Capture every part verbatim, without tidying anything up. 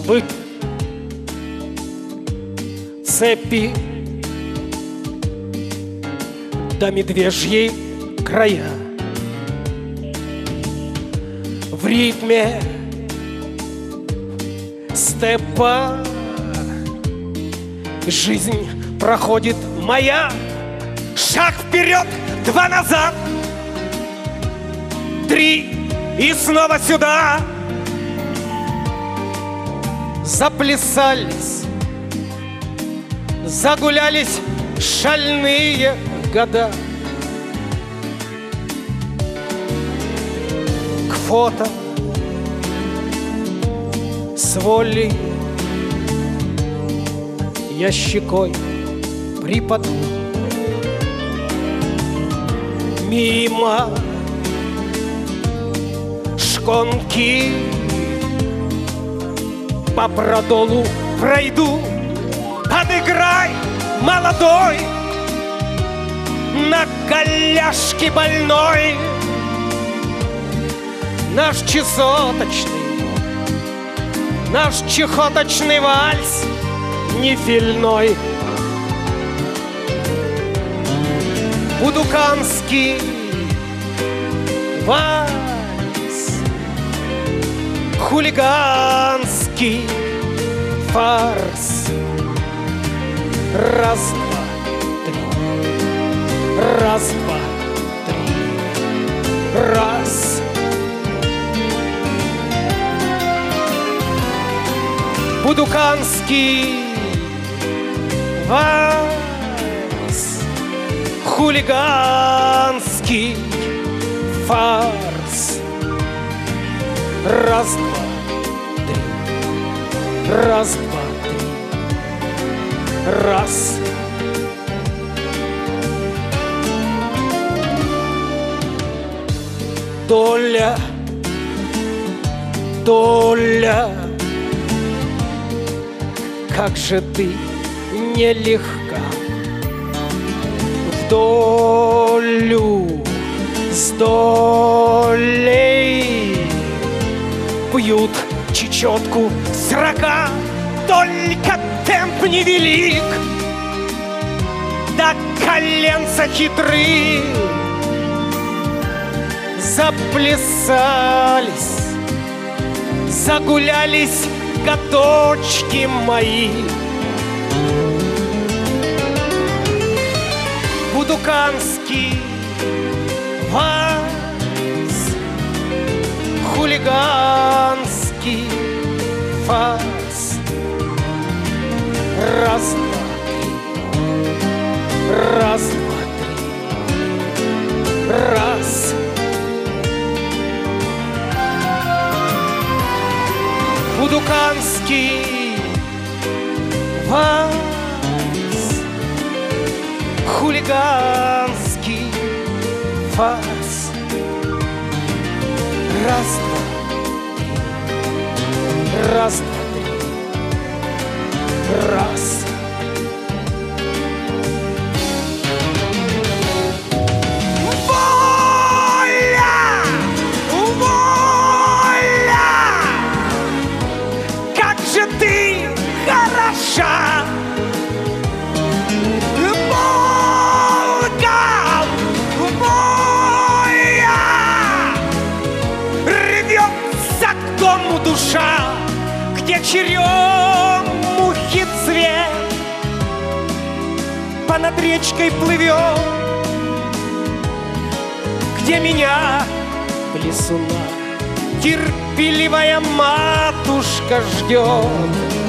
избы, цепи до медвежьей края. В ритме степа жизнь проходит моя. Шаг вперед, два назад, три и снова сюда. Заплясались, загулялись шальные года. К фото с волей я щекой припаду. Мимо шконки по продолу пройду. Подыграй, молодой, на коляске больной. Наш чесоточный, наш чехоточный вальс не фильной. Будуканский вальс, хулиганский фарс. Раз, два, три. Раз, два, три. Раз. Будуканский вальс, хулиганский фарс. Раз, два, три. Раз, два, три. Раз. Доля, доля, как же ты нелегка. В долю с долей пьют чечетку срока. Только темп невелик, да коленца хитры. Заплясались, загулялись годочки мои. Будуканский вальс, хулиганский фарс. Раз, два, три. Раз, два, три. Раз. Будуканский вальс, хулиганский фарс. Раз, два, три. Раз, два, три. Раз. Хороша, Волга моя, рвется к дому душа, где черемухи цвет понад речкой плывет, где меня, плесуна, терпеливая матушка ждет.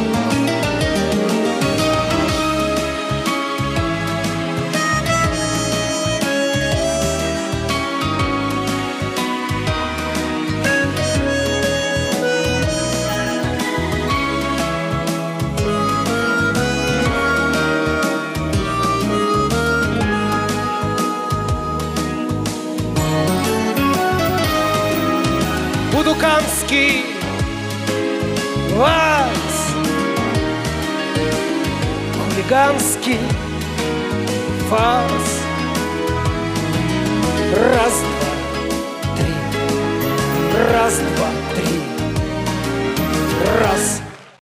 Будуканский вальс, хулиганский фарс. Раз,